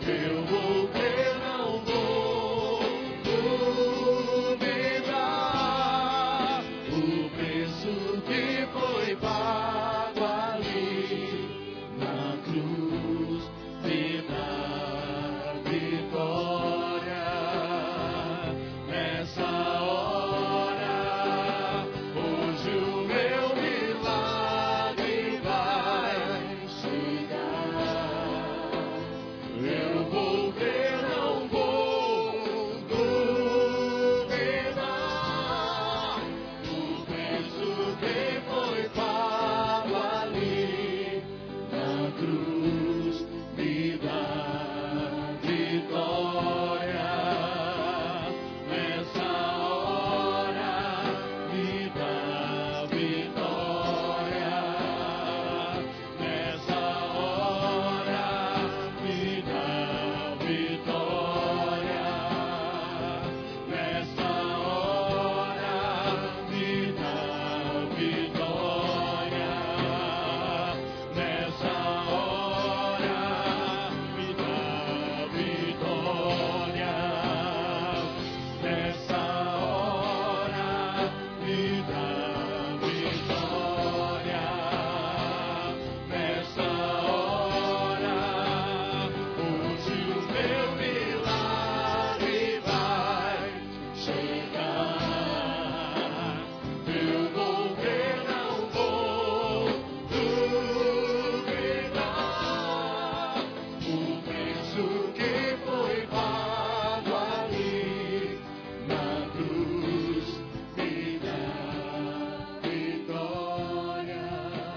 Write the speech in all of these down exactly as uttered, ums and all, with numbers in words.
Eu vou crer, não vou duvidar. O preço que foi pago ali na cruz me dá vitória. Nessa hora, hoje o meu milagre vai chegar. Eu vou crer, não vou duvidar. O preço que foi pago ali na cruz me dá vitória. Nessa hora me dá vitória. Nessa hora me dá vitória. Nessa hora me dá vitória. Nessa hora me dá vitória. Nessa hora me dá vitória. Nessa hora, hoje o meu milagre vai chegar. Eu vou crer, não vou duvidar. O preço que foi pago ali na cruz me dá vitória.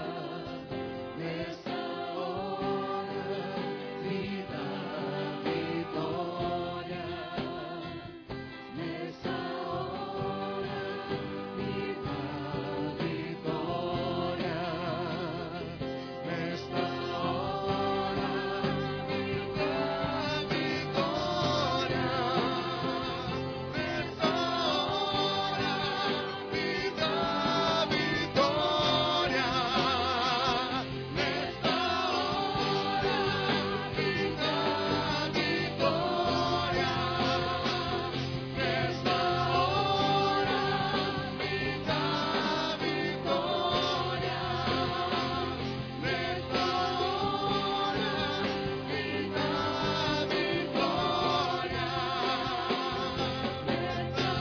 Nessa hora me dá vitória. Nessa hora me dá vitória. Nesta hora me dá vitória. Nessa hora me dá vitória. Nessa hora me dá vitória. Nesta hora me dá vitória. Nesta hora me dá vitória. Nesta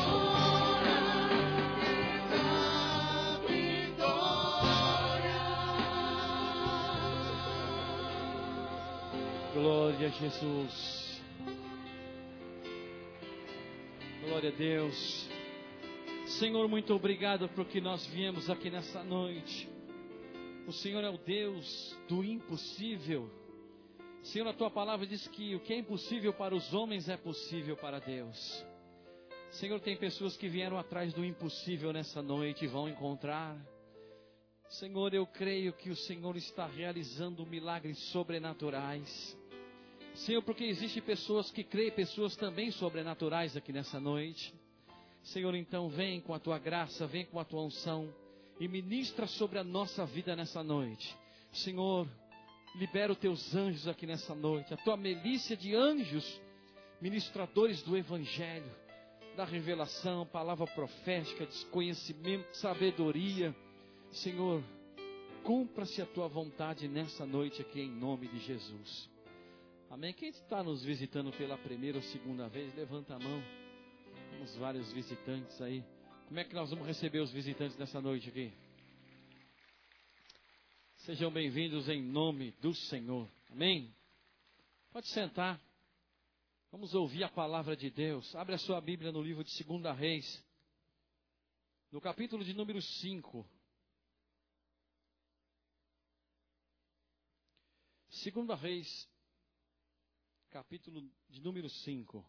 hora me dá vitória. Glória a Jesus. Glória a Deus. Senhor, muito obrigado porque nós viemos aqui nessa noite. O Senhor é o Deus do impossível. Senhor, a tua palavra diz que o que é impossível para os homens é possível para Deus. Senhor, tem pessoas que vieram atrás do impossível nessa noite e vão encontrar. Senhor, eu creio que o Senhor está realizando milagres sobrenaturais. Senhor, porque existem pessoas que creem, pessoas também sobrenaturais aqui nessa noite. Senhor, então vem com a tua graça, vem com a tua unção e ministra sobre a nossa vida nessa noite. Senhor, libera os teus anjos aqui nessa noite, a tua milícia de anjos, ministradores do Evangelho, da revelação, palavra profética, desconhecimento, sabedoria. Senhor, cumpra-se a tua vontade nessa noite aqui em nome de Jesus. Amém. Quem está nos visitando pela primeira ou segunda vez, levanta a mão. Temos vários visitantes aí. Como é que nós vamos receber os visitantes nessa noite aqui? Sejam bem-vindos em nome do Senhor. Amém. Pode sentar. Vamos ouvir a palavra de Deus. Abre a sua Bíblia no livro de Segunda Reis, no capítulo de número cinco. Segunda Reis, capítulo de número cinco.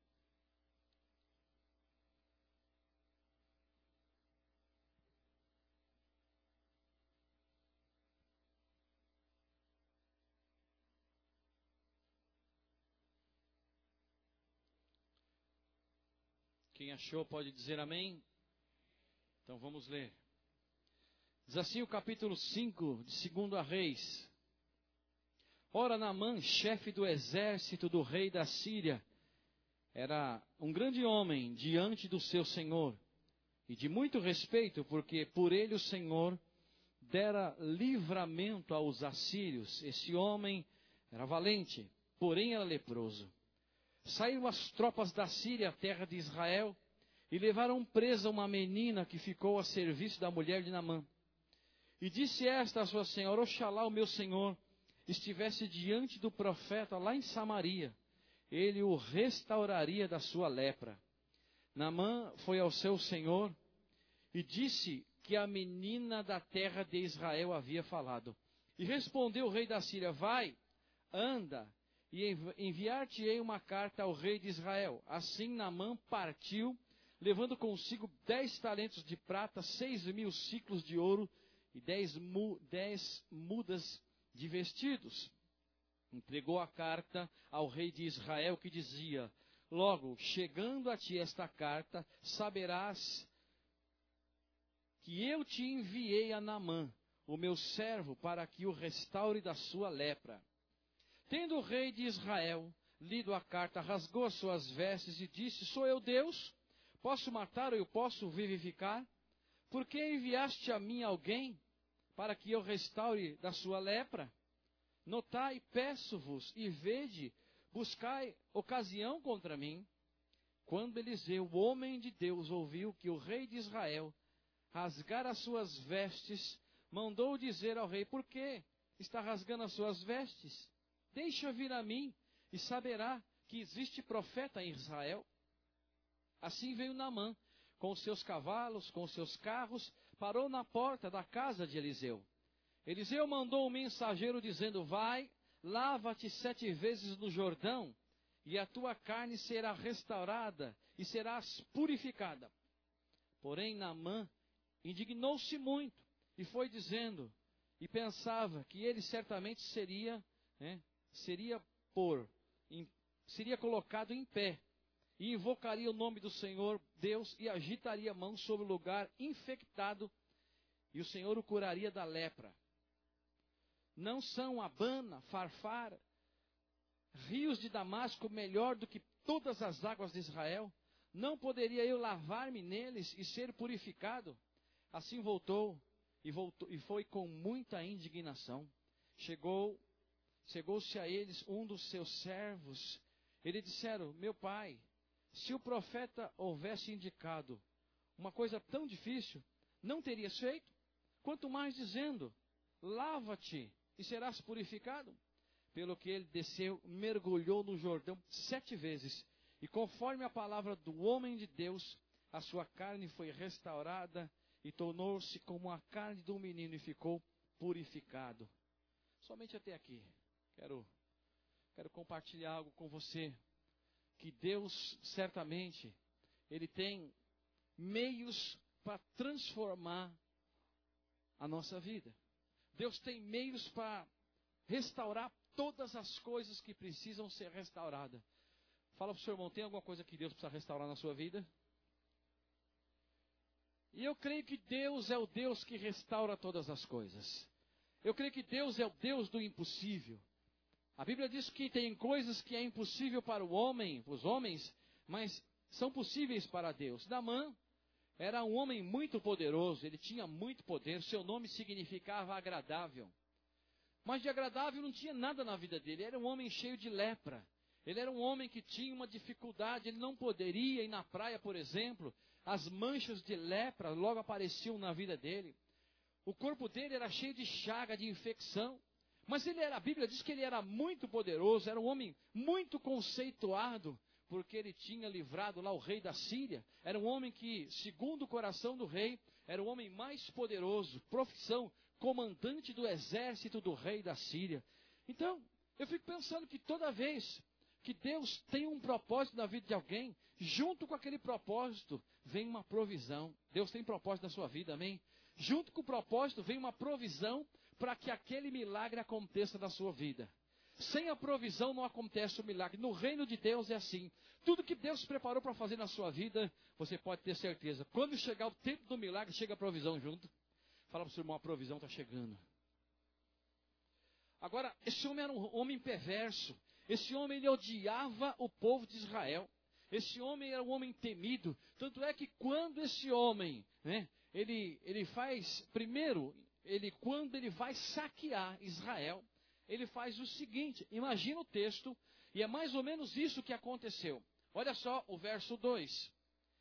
Quem achou pode dizer amém? Então vamos ler. Diz assim o capítulo cinco de Segunda Reis. Ora, Naamã, chefe do exército do rei da Síria, era um grande homem diante do seu senhor, e de muito respeito, porque por ele o Senhor dera livramento aos assírios. Esse homem era valente, porém era leproso. Saíram as tropas da Síria à terra de Israel, e levaram presa uma menina que ficou a serviço da mulher de Naamã. E disse esta a sua senhora: oxalá o meu senhor estivesse diante do profeta lá em Samaria, ele o restauraria da sua lepra. Naamã foi ao seu senhor e disse que a menina da terra de Israel havia falado. E respondeu o rei da Síria: vai, anda, e enviar-te-ei uma carta ao rei de Israel. Assim Naamã partiu, levando consigo dez talentos de prata, seis mil ciclos de ouro e dez, mu, dez mudas de vestidos. Entregou a carta ao rei de Israel, que dizia: logo, chegando a ti esta carta, saberás que eu te enviei a Naamã, o meu servo, para que o restaure da sua lepra. Tendo o rei de Israel lido a carta, rasgou as suas vestes e disse: sou eu Deus? Posso matar ou eu posso vivificar? Por que enviaste a mim alguém para que eu restaure da sua lepra? Notai, peço-vos, e vede, buscai ocasião contra mim. Quando Eliseu, o homem de Deus, ouviu que o rei de Israel rasgara as suas vestes, mandou dizer ao rei: por que está rasgando as suas vestes? Deixa vir a mim, e saberá que existe profeta em Israel. Assim veio Naamã, com os seus cavalos, com os seus carros, parou na porta da casa de Eliseu. Eliseu mandou um mensageiro dizendo: vai, lava-te sete vezes no Jordão, e a tua carne será restaurada, e serás purificada. Porém Naamã indignou-se muito, e foi dizendo, e pensava que ele certamente seria, né, seria por, em, seria colocado em pé, e invocaria o nome do Senhor Deus, e agitaria a mão sobre o lugar infectado, e o Senhor o curaria da lepra. Não são Abana, Farfar, rios de Damasco melhor do que todas as águas de Israel? Não poderia eu lavar-me neles e ser purificado? Assim voltou e, voltou, e foi com muita indignação. Chegou, chegou-se a eles um dos seus servos. Eles disseram: meu pai, se o profeta houvesse indicado uma coisa tão difícil, não terias feito? Quanto mais dizendo: lava-te e serás purificado. Pelo que ele desceu, mergulhou no Jordão sete vezes, e conforme a palavra do homem de Deus, a sua carne foi restaurada, e tornou-se como a carne de um menino, e ficou purificado. Somente até aqui. Quero, quero compartilhar algo com você, que Deus, certamente, Ele tem meios para transformar a nossa vida. Deus tem meios para restaurar todas as coisas que precisam ser restauradas. Fala para o seu irmão: tem alguma coisa que Deus precisa restaurar na sua vida? E eu creio que Deus é o Deus que restaura todas as coisas. Eu creio que Deus é o Deus do impossível. A Bíblia diz que tem coisas que é impossível para o homem, os homens, mas são possíveis para Deus. Naamã era um homem muito poderoso, ele tinha muito poder, seu nome significava agradável. Mas de agradável não tinha nada na vida dele, era um homem cheio de lepra. Ele era um homem que tinha uma dificuldade, ele não poderia ir na praia, por exemplo. As manchas de lepra logo apareciam na vida dele. O corpo dele era cheio de chaga, de infecção. Mas ele era, a Bíblia diz que ele era muito poderoso, era um homem muito conceituado, porque ele tinha livrado lá o rei da Síria. Era um homem que, segundo o coração do rei, era o homem mais poderoso, profissão, comandante do exército do rei da Síria. Então, eu fico pensando que toda vez que Deus tem um propósito na vida de alguém, junto com aquele propósito vem uma provisão. Deus tem propósito na sua vida, amém? Junto com o propósito vem uma provisão para que aquele milagre aconteça na sua vida. Sem a provisão não acontece o milagre. No reino de Deus é assim. Tudo que Deus preparou para fazer na sua vida, você pode ter certeza. Quando chegar o tempo do milagre, chega a provisão junto. Fala para o seu irmão: a provisão está chegando. Agora, esse homem era um homem perverso. Esse homem, ele odiava o povo de Israel. Esse homem era um homem temido. Tanto é que quando esse homem, né, ele, ele faz, primeiro, ele, quando ele vai saquear Israel, ele faz o seguinte, imagina o texto, e é mais ou menos isso que aconteceu. Olha só o verso dois.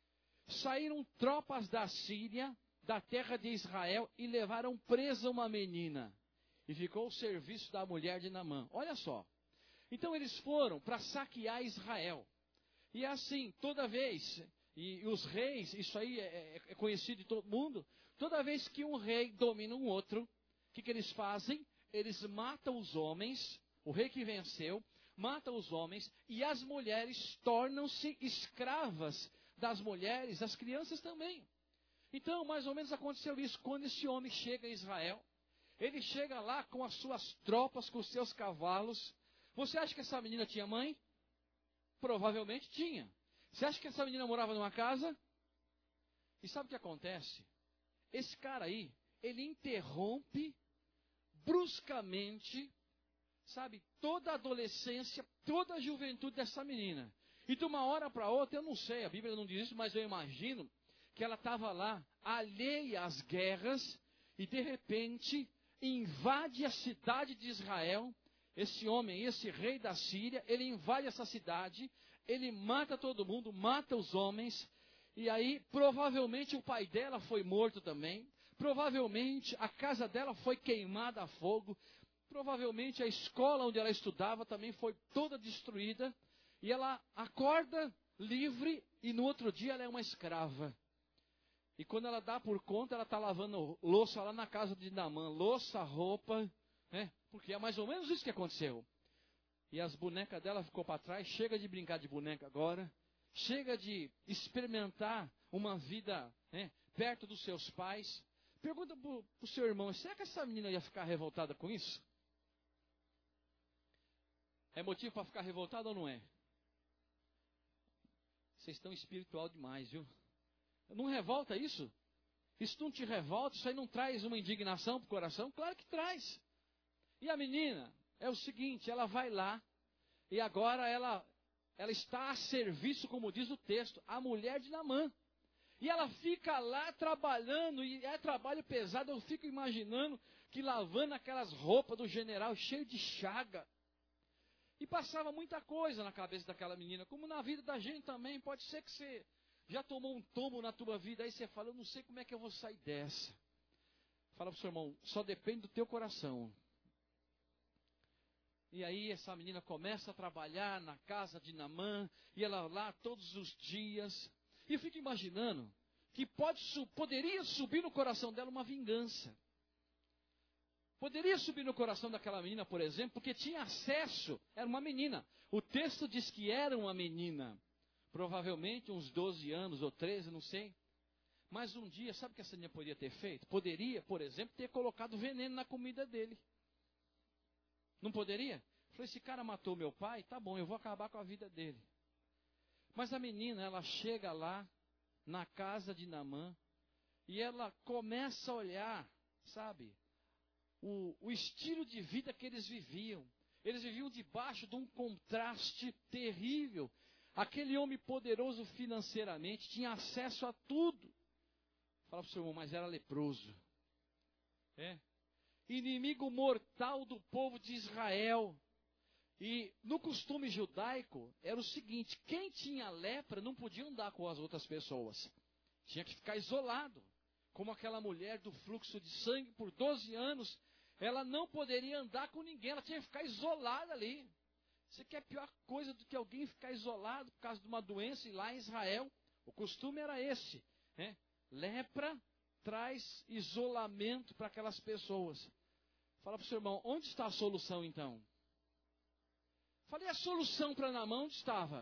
Saíram tropas da Síria, da terra de Israel, e levaram presa uma menina. E ficou ao serviço da mulher de Naamã. Olha só. Então eles foram para saquear Israel. E assim, toda vez, e, e os reis, isso aí é, é conhecido de todo mundo, toda vez que um rei domina um outro, o que, que eles fazem? Eles matam os homens, o rei que venceu, mata os homens, e as mulheres tornam-se escravas das mulheres, as crianças também. Então, mais ou menos aconteceu isso, quando esse homem chega a Israel, ele chega lá com as suas tropas, com os seus cavalos. Você acha que essa menina tinha mãe? Provavelmente tinha. Você acha que essa menina morava numa casa? E sabe o que acontece? Esse cara aí, ele interrompe bruscamente, sabe, toda a adolescência, toda a juventude dessa menina. E de uma hora para outra, eu não sei, a Bíblia não diz isso, mas eu imagino que ela estava lá, alheia às guerras, e de repente invade a cidade de Israel. Esse homem, esse rei da Síria, ele invade essa cidade, ele mata todo mundo, mata os homens, e aí provavelmente o pai dela foi morto também, provavelmente a casa dela foi queimada a fogo, provavelmente a escola onde ela estudava também foi toda destruída, e ela acorda livre, e no outro dia ela é uma escrava. E quando ela dá por conta, ela está lavando louça lá na casa de Naamã, louça, roupa, né? Porque é mais ou menos isso que aconteceu. E as bonecas dela ficou para trás. Chega de brincar de boneca agora. Chega de experimentar uma vida, né, perto dos seus pais. Pergunta para o seu irmão, será que essa menina ia ficar revoltada com isso? É motivo para ficar revoltada ou não é? Vocês estão espiritual demais, viu? Não revolta isso? Isso não te revolta? Isso aí não traz uma indignação para o coração? Claro que traz. E a menina, é o seguinte, ela vai lá, e agora ela, ela está a serviço, como diz o texto, a mulher de Naamã. E ela fica lá trabalhando, e é trabalho pesado, eu fico imaginando que lavando aquelas roupas do general cheio de chaga. E passava muita coisa na cabeça daquela menina, como na vida da gente também. Pode ser que você já tomou um tombo na tua vida, aí você fala, eu não sei como é que eu vou sair dessa. Fala para o seu irmão, só depende do teu coração. E aí essa menina começa a trabalhar na casa de Naamã, e ela lá todos os dias. E eu fico imaginando que pode, poderia subir no coração dela uma vingança. Poderia subir no coração daquela menina, por exemplo, porque tinha acesso, era uma menina. O texto diz que era uma menina. Provavelmente uns doze anos ou treze, não sei. Mas um dia, sabe o que essa menina poderia ter feito? Poderia, por exemplo, ter colocado veneno na comida dele. Não poderia? Falei, esse cara matou meu pai, tá bom, eu vou acabar com a vida dele. Mas a menina, ela chega lá, na casa de Naamã, e ela começa a olhar, sabe, o, o estilo de vida que eles viviam. Eles viviam debaixo de um contraste terrível. Aquele homem poderoso financeiramente, tinha acesso a tudo. Fala para o seu irmão, mas era leproso. É. Inimigo mortal do povo de Israel. E no costume judaico, era o seguinte, quem tinha lepra não podia andar com as outras pessoas. Tinha que ficar isolado. Como aquela mulher do fluxo de sangue por doze anos, ela não poderia andar com ninguém, ela tinha que ficar isolada ali. Você quer pior coisa do que alguém ficar isolado por causa de uma doença? E lá em Israel, o costume era esse, né? Lepra traz isolamento para aquelas pessoas. Fala para o seu irmão, onde está a solução então? Falei, a solução para Naamã onde estava?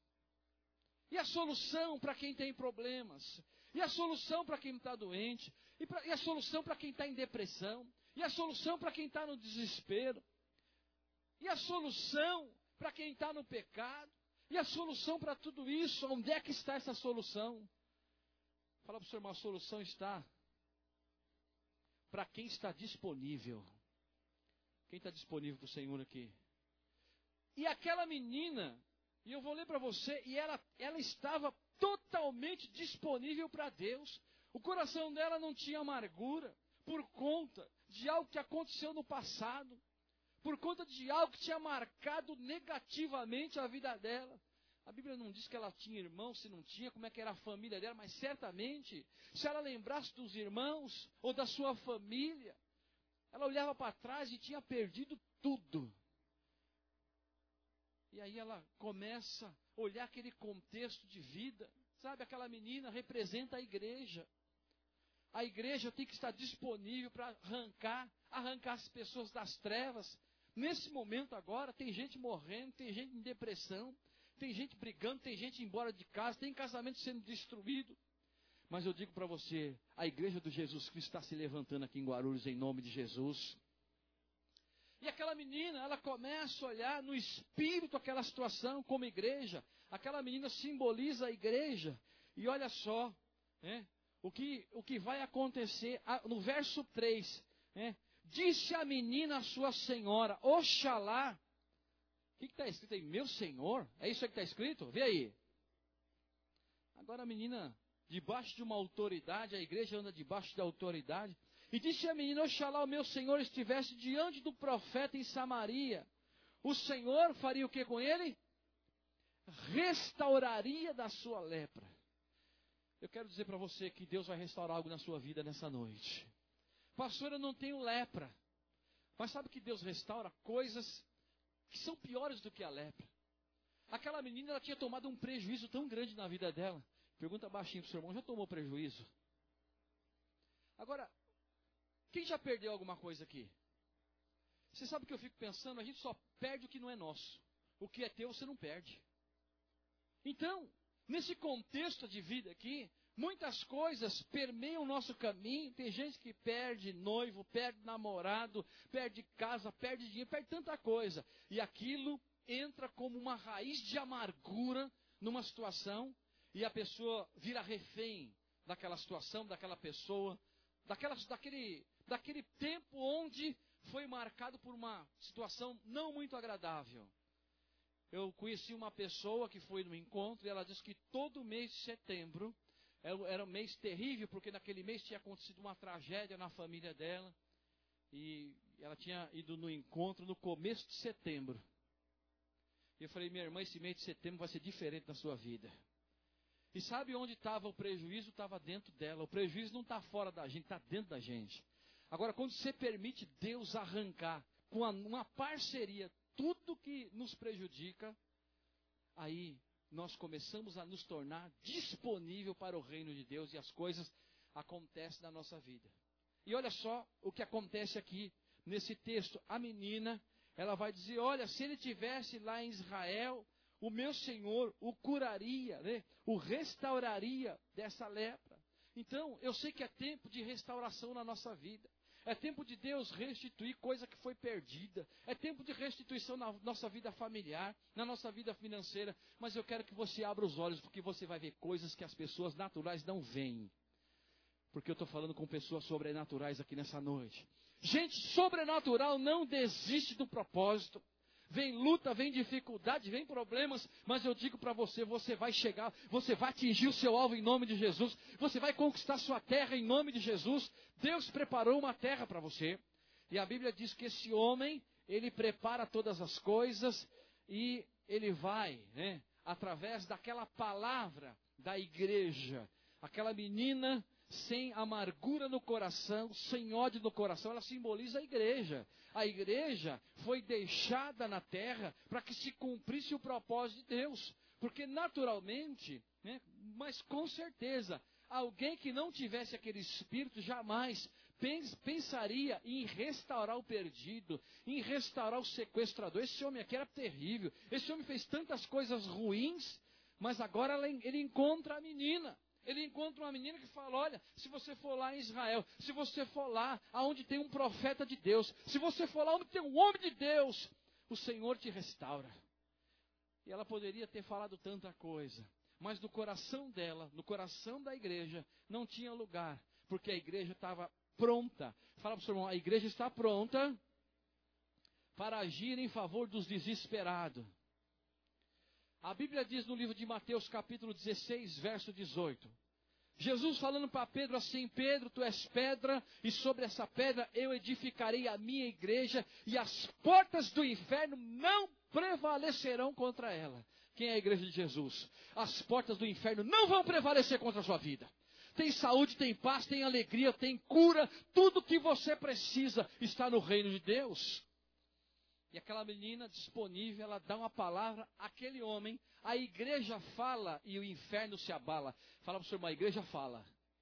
E a solução para quem tem problemas? E a solução para quem está doente? E, pra, e a solução para quem está em depressão? E a solução para quem está no desespero? E a solução para quem está no pecado? E a solução para tudo isso? Onde é que está essa solução? Fala para o seu irmão, a solução está para quem está disponível. Quem está disponível para o Senhor aqui? E aquela menina, e eu vou ler para você, e ela, ela estava totalmente disponível para Deus. O coração dela não tinha amargura por conta de algo que aconteceu no passado, por conta de algo que tinha marcado negativamente a vida dela. A Bíblia não diz que ela tinha irmãos, se não tinha, como é que era a família dela, mas certamente, se ela lembrasse dos irmãos ou da sua família, ela olhava para trás e tinha perdido tudo. E aí ela começa a olhar aquele contexto de vida. Sabe, aquela menina representa a igreja. A igreja tem que estar disponível para arrancar, arrancar as pessoas das trevas. Nesse momento agora, tem gente morrendo, tem gente em depressão, tem gente brigando, tem gente embora de casa, tem casamento sendo destruído. Mas eu digo para você, a igreja do Jesus Cristo está se levantando aqui em Guarulhos em nome de Jesus. E aquela menina, ela começa a olhar no espírito aquela situação como igreja. Aquela menina simboliza a igreja. E olha só, né, o, que, o que vai acontecer no verso três. Né, disse a menina à sua senhora, Oxalá. O que está escrito aí? Meu Senhor? É isso aí que está escrito? Vê aí. Agora a menina, debaixo de uma autoridade, a igreja anda debaixo da autoridade. E disse a menina, Oxalá o meu Senhor estivesse diante do profeta em Samaria. O Senhor faria o que com ele? Restauraria da sua lepra. Eu quero dizer para você que Deus vai restaurar algo na sua vida nessa noite. Pastor, eu não tenho lepra. Mas sabe que Deus restaura coisas que são piores do que a lepra. Aquela menina, ela tinha tomado um prejuízo tão grande na vida dela. Pergunta baixinho para o seu irmão, já tomou prejuízo? Agora, quem já perdeu alguma coisa aqui? Você sabe o que eu fico pensando? A gente só perde o que não é nosso. O que é teu, você não perde. Então, nesse contexto de vida aqui, muitas coisas permeiam o nosso caminho. Tem gente que perde noivo, perde namorado, perde casa, perde dinheiro, perde tanta coisa. E aquilo entra como uma raiz de amargura numa situação. E a pessoa vira refém daquela situação, daquela pessoa, daquela, daquele, daquele tempo onde foi marcado por uma situação não muito agradável. Eu conheci uma pessoa que foi no encontro e ela disse que todo mês de setembro era um mês terrível, porque naquele mês tinha acontecido uma tragédia na família dela. E ela tinha ido no encontro no começo de setembro. E eu falei, minha irmã, esse mês de setembro vai ser diferente na sua vida. E sabe onde estava o prejuízo? Estava dentro dela. O prejuízo não está fora da gente, está dentro da gente. Agora, quando você permite Deus arrancar com uma parceria tudo que nos prejudica, aí nós começamos a nos tornar disponível para o reino de Deus e as coisas acontecem na nossa vida. E olha só o que acontece aqui nesse texto. A menina, ela vai dizer, olha, se ele tivesse lá em Israel, o meu Senhor o curaria, né? O restauraria dessa lepra. Então, eu sei que é tempo de restauração na nossa vida. É tempo de Deus restituir coisa que foi perdida. É tempo de restituição na nossa vida familiar, na nossa vida financeira. Mas eu quero que você abra os olhos, porque você vai ver coisas que as pessoas naturais não veem. Porque eu estou falando com pessoas sobrenaturais aqui nessa noite. Gente sobrenatural não desiste do propósito. Vem luta, vem dificuldade, vem problemas, mas eu digo para você, você vai chegar, você vai atingir o seu alvo em nome de Jesus, você vai conquistar sua terra em nome de Jesus. Deus preparou uma terra para você, e a Bíblia diz que esse homem, ele prepara todas as coisas, e ele vai, né, através daquela palavra da igreja, aquela menina sem amargura no coração, sem ódio no coração, ela simboliza a igreja. A igreja foi deixada na terra para que se cumprisse o propósito de Deus. Porque naturalmente, né, mas com certeza, alguém que não tivesse aquele espírito jamais pens, pensaria em restaurar o perdido, em restaurar o sequestrador. Esse homem aqui era terrível. Esse homem fez tantas coisas ruins, mas agora ele encontra a menina. Ele encontra uma menina que fala, olha, se você for lá em Israel, se você for lá aonde tem um profeta de Deus, se você for lá onde tem um homem de Deus, o Senhor te restaura. E ela poderia ter falado tanta coisa, mas no coração dela, no coração da igreja, não tinha lugar, porque a igreja estava pronta. Fala para o seu irmão, a igreja está pronta para agir em favor dos desesperados. A Bíblia diz no livro de Mateus, capítulo dezesseis, verso dezoito. Jesus falando para Pedro assim: Pedro, tu és pedra, e sobre essa pedra eu edificarei a minha igreja, e as portas do inferno não prevalecerão contra ela. Quem é a igreja de Jesus? As portas do inferno não vão prevalecer contra a sua vida. Tem saúde, tem paz, tem alegria, tem cura, tudo que você precisa está no reino de Deus. E aquela menina disponível, ela dá uma palavra àquele homem, a igreja fala e o inferno se abala. Fala para o senhor, a igreja fala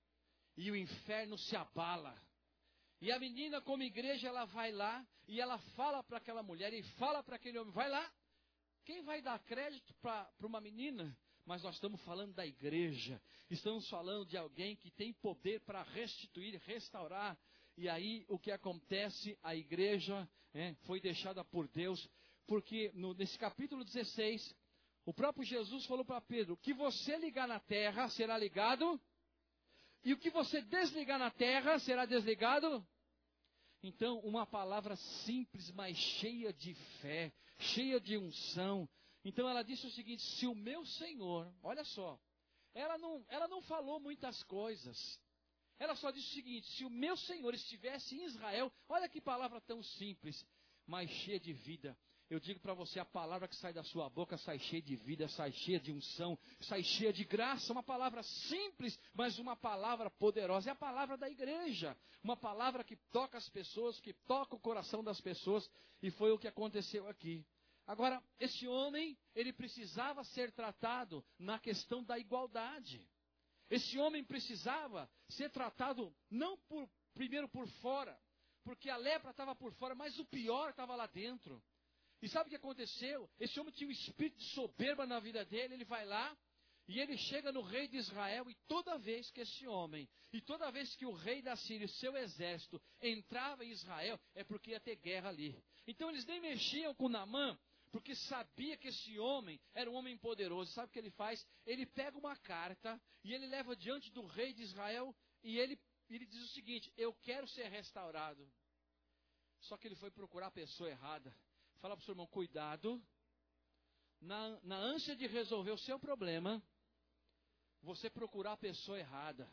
e o inferno se abala. E a menina, como igreja, ela vai lá e ela fala para aquela mulher e fala para aquele homem, vai lá. Quem vai dar crédito para uma menina? Mas nós estamos falando da igreja, estamos falando de alguém que tem poder para restituir, restaurar. E aí o que acontece? A igreja é, foi deixada por Deus, porque no, nesse capítulo dezesseis, o próprio Jesus falou para Pedro: o que você ligar na terra será ligado, e o que você desligar na terra será desligado. Então, uma palavra simples, mas cheia de fé, cheia de unção. Então ela disse o seguinte: se o meu Senhor, olha só, ela não, ela não falou muitas coisas. Ela só disse o seguinte: se o meu Senhor estivesse em Israel, olha que palavra tão simples, mas cheia de vida. Eu digo para você, a palavra que sai da sua boca sai cheia de vida, sai cheia de unção, sai cheia de graça. Uma palavra simples, mas uma palavra poderosa. É a palavra da igreja. Uma palavra que toca as pessoas, que toca o coração das pessoas. E foi o que aconteceu aqui. Agora, esse homem, ele precisava ser tratado na questão da igualdade. Esse homem precisava ser tratado não por, primeiro por fora, porque a lepra estava por fora, mas o pior estava lá dentro. E sabe o que aconteceu? Esse homem tinha um espírito de soberba na vida dele. Ele vai lá e ele chega no rei de Israel, e toda vez que esse homem, e toda vez que o rei da Síria, seu exército, entrava em Israel, é porque ia ter guerra ali. Então eles nem mexiam com Naamã, porque sabia que esse homem era um homem poderoso. Sabe o que ele faz? Ele pega uma carta e ele leva diante do rei de Israel, e ele, ele diz o seguinte: eu quero ser restaurado. Só que ele foi procurar a pessoa errada. Fala para o seu irmão, cuidado, na, na ânsia de resolver o seu problema, você procurar a pessoa errada.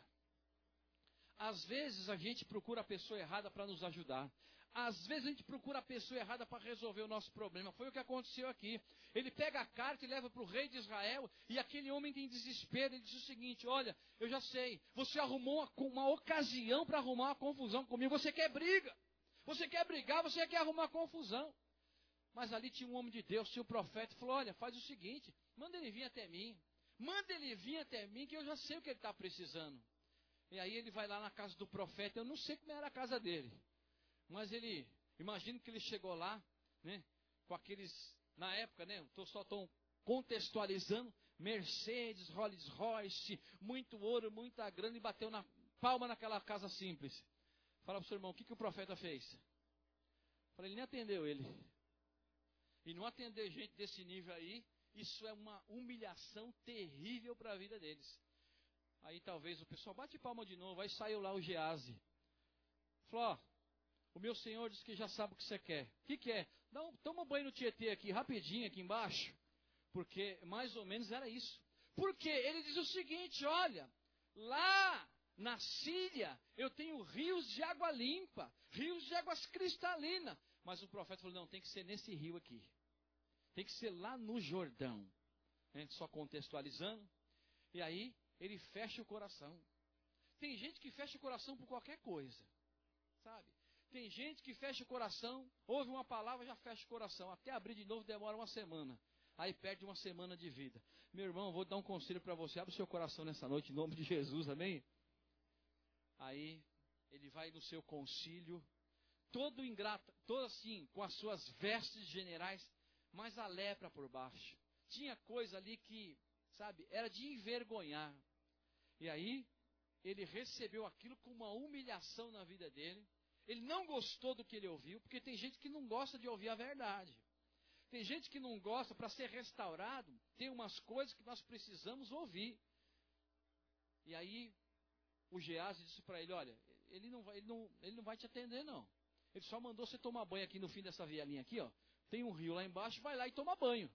Às vezes a gente procura a pessoa errada para nos ajudar. Às vezes a gente procura a pessoa errada para resolver o nosso problema. Foi o que aconteceu aqui. Ele pega a carta e leva para o rei de Israel, e aquele homem tem desespero. Ele diz o seguinte: olha, eu já sei, você arrumou uma, uma ocasião para arrumar uma confusão comigo. Você quer briga, você quer brigar, você quer arrumar confusão. Mas ali tinha um homem de Deus, tinha o profeta, e falou: olha, faz o seguinte, manda ele vir até mim. Manda ele vir até mim, que eu já sei o que ele está precisando. E aí ele vai lá na casa do profeta. Eu não sei como era a casa dele, mas ele, imagino que ele chegou lá, né, com aqueles, na época, né, eu só estou contextualizando, Mercedes, Rolls Royce, muito ouro, muita grana, e bateu na palma naquela casa simples. Fala para o seu irmão, o que, que o profeta fez? Falei, ele nem atendeu ele. E não atender gente desse nível aí, isso é uma humilhação terrível para a vida deles. Aí talvez o pessoal bate palma de novo, aí saiu lá o Geazi. Falou: ó, o meu senhor disse que já sabe o que você quer. O que, que é? Dá um, toma um banho no Tietê aqui, rapidinho aqui embaixo. Porque mais ou menos era isso. Porque ele diz o seguinte: olha, lá na Síria eu tenho rios de água limpa, rios de águas cristalinas. Mas o profeta falou: não, tem que ser nesse rio aqui. Tem que ser lá no Jordão. Né? Só contextualizando. E aí ele fecha o coração. Tem gente que fecha o coração por qualquer coisa. Sabe? Tem gente que fecha o coração, ouve uma palavra, já fecha o coração. Até abrir de novo demora uma semana. Aí perde uma semana de vida. Meu irmão, vou dar um conselho para você. Abre o seu coração nessa noite, em nome de Jesus, amém? Aí ele vai no seu concílio, todo ingrato, todo assim, com as suas vestes generais, mas a lepra por baixo. Tinha coisa ali que, sabe, era de envergonhar. E aí, ele recebeu aquilo com uma humilhação na vida dele. Ele não gostou do que ele ouviu, porque tem gente que não gosta de ouvir a verdade. Tem gente que não gosta, para ser restaurado, tem umas coisas que nós precisamos ouvir. E aí, o Geazi disse para ele: olha, ele não, vai, ele, não, ele não vai te atender não. Ele só mandou você tomar banho aqui no fim dessa vielinha aqui, ó. Tem um rio lá embaixo, vai lá e toma banho.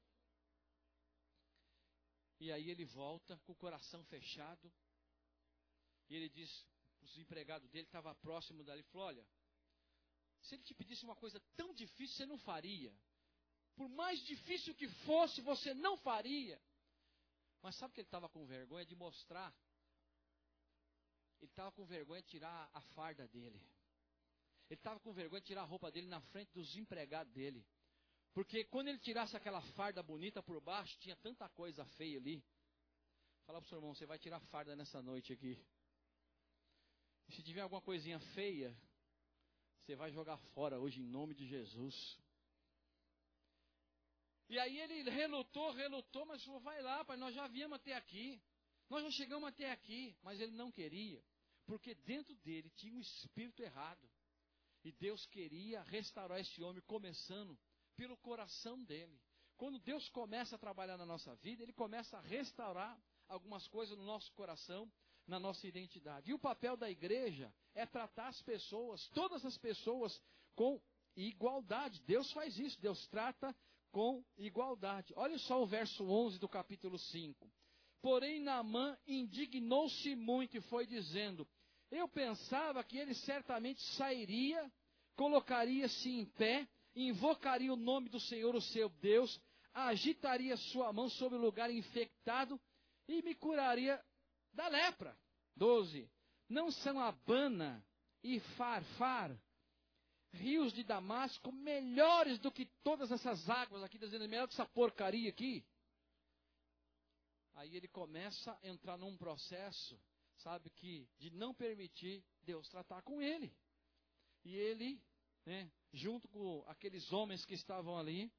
E aí ele volta com o coração fechado. E ele diz, os empregados dele estavam próximo dali, falou, olha, se ele te pedisse uma coisa tão difícil, você não faria. Por mais difícil que fosse, você não faria. Mas sabe que ele estava com vergonha de mostrar? Ele estava com vergonha de tirar a farda dele. Ele estava com vergonha de tirar a roupa dele na frente dos empregados dele. Porque quando ele tirasse aquela farda bonita por baixo, tinha tanta coisa feia ali. Fala para o seu irmão, você vai tirar a farda nessa noite aqui. E se tiver alguma coisinha feia, você vai jogar fora hoje em nome de Jesus. E aí ele relutou, relutou, mas falou, vai lá, pai, nós já viemos até aqui. Nós já chegamos até aqui. Mas ele não queria, porque dentro dele tinha um espírito errado. E Deus queria restaurar esse homem, começando pelo coração dele. Quando Deus começa a trabalhar na nossa vida, Ele começa a restaurar algumas coisas no nosso coração, na nossa identidade. E o papel da igreja é tratar as pessoas, todas as pessoas, com igualdade. Deus faz isso, Deus trata com igualdade. Olha só o verso onze do capítulo cinco. Porém, Naamã indignou-se muito e foi dizendo, eu pensava que ele certamente sairia, colocaria-se em pé, invocaria o nome do Senhor, o seu Deus, agitaria sua mão sobre o lugar infectado e me curaria da lepra. doze. Não são Abana e Farfar, rios de Damasco, melhores do que todas essas águas aqui, dizendo, melhor que essa porcaria aqui? Aí ele começa a entrar num processo, sabe, que de não permitir Deus tratar com ele. E ele, né, junto com aqueles homens que estavam ali,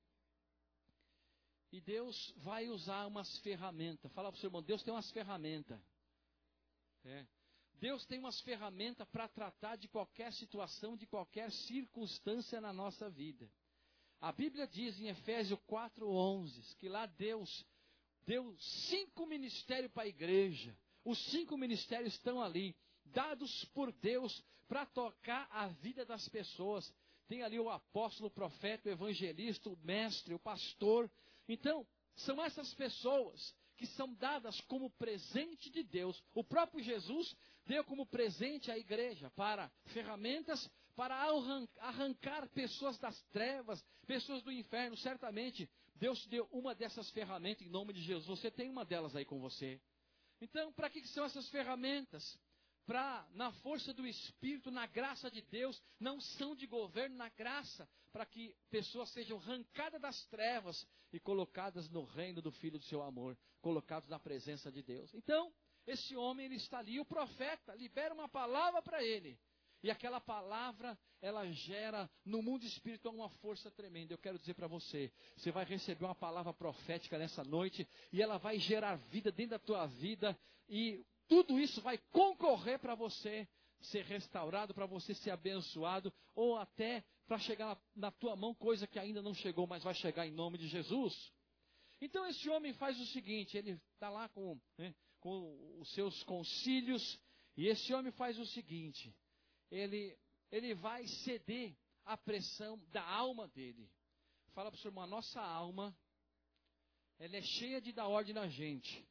e Deus vai usar umas ferramentas. Fala para o seu irmão, Deus tem umas ferramentas. É. Deus tem umas ferramentas para tratar de qualquer situação, de qualquer circunstância na nossa vida. A Bíblia diz em Efésios quatro, onze, que lá Deus deu cinco ministérios para a igreja. Os cinco ministérios estão ali, dados por Deus para tocar a vida das pessoas. Tem ali o apóstolo, o profeta, o evangelista, o mestre, o pastor. Então, são essas pessoas que são dadas como presente de Deus. O próprio Jesus deu como presente à igreja para ferramentas para arrancar pessoas das trevas, pessoas do inferno. Certamente, Deus te deu uma dessas ferramentas em nome de Jesus. Você tem uma delas aí com você. Então, para que são essas ferramentas? Para, na força do Espírito, na graça de Deus, na unção de governo, na graça, para que pessoas sejam arrancadas das trevas e colocadas no reino do Filho do seu amor, colocados na presença de Deus. Então, esse homem, ele está ali, o profeta libera uma palavra para ele. E aquela palavra, ela gera no mundo espiritual uma força tremenda. Eu quero dizer para você, você vai receber uma palavra profética nessa noite, e ela vai gerar vida dentro da tua vida, e tudo isso vai concorrer para você ser restaurado, para você ser abençoado, ou até para chegar na, na tua mão, coisa que ainda não chegou, mas vai chegar em nome de Jesus. Então esse homem faz o seguinte, ele está lá com, né, com os seus concílios, e esse homem faz o seguinte, ele, ele vai ceder à pressão da alma dele. Fala para o seu irmão, a nossa alma, ela é cheia de dar ordem na gente.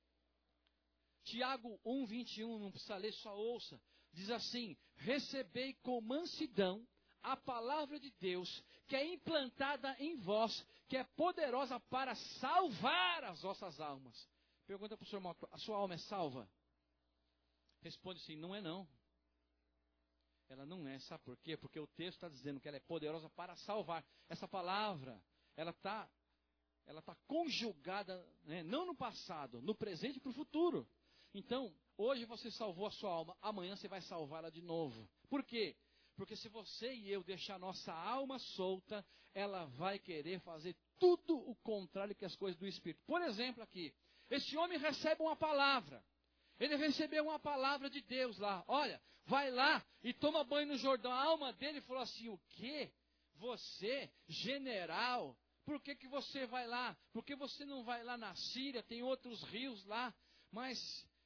Tiago um, vinte e um, não precisa ler, só ouça. Diz assim, recebei com mansidão a palavra de Deus, que é implantada em vós, que é poderosa para salvar as vossas almas. Pergunta para o seu irmão, a sua alma é salva? Responde assim, não é não. Ela não é, sabe por quê? Porque o texto está dizendo que ela é poderosa para salvar. Essa palavra, ela está ela tá conjugada, né, não no passado, no presente e para o futuro. Então, hoje você salvou a sua alma, amanhã você vai salvá-la de novo. Por quê? Porque se você e eu deixar nossa alma solta, ela vai querer fazer tudo o contrário que as coisas do Espírito. Por exemplo aqui, esse homem recebe uma palavra. Ele recebeu uma palavra de Deus lá. Olha, vai lá e toma banho no Jordão. A alma dele falou assim, o quê? Você, general, por que que você vai lá? Por que você não vai lá na Síria? Tem outros rios lá. Mas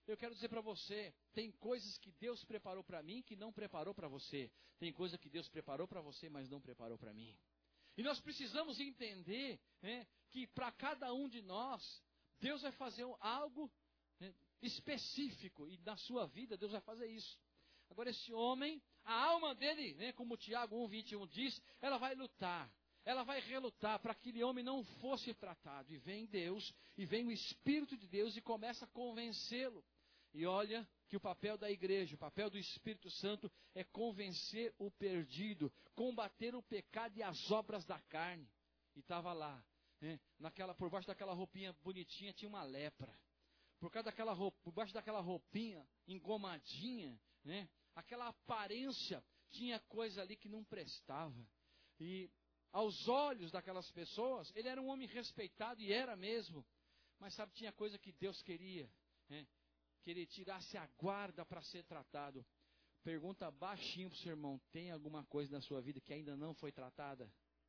eu quero dizer para você, tem coisas que Deus preparou para mim que não preparou para você. Tem coisa que Deus preparou para você, mas não preparou para mim. E nós precisamos entender, né, que para cada um de nós, Deus vai fazer algo, né, específico. E na sua vida, Deus vai fazer isso. Agora esse homem, a alma dele, né, como Tiago um, vinte e um diz, ela vai lutar. Ela vai relutar para que aquele homem não fosse tratado. E vem Deus, e vem o Espírito de Deus e começa a convencê-lo. E olha que o papel da igreja, o papel do Espírito Santo é convencer o perdido, combater o pecado e as obras da carne. E estava lá, né, naquela, por baixo daquela roupinha bonitinha tinha uma lepra. Por, causa daquela roupa, por baixo daquela roupinha engomadinha, né, aquela aparência, tinha coisa ali que não prestava. E aos olhos daquelas pessoas, ele era um homem respeitado, e era mesmo. Mas sabe, tinha coisa que Deus queria, né? Que ele tirasse a guarda para ser tratado. Pergunta baixinho para o seu irmão, tem alguma coisa na sua vida que ainda não foi tratada?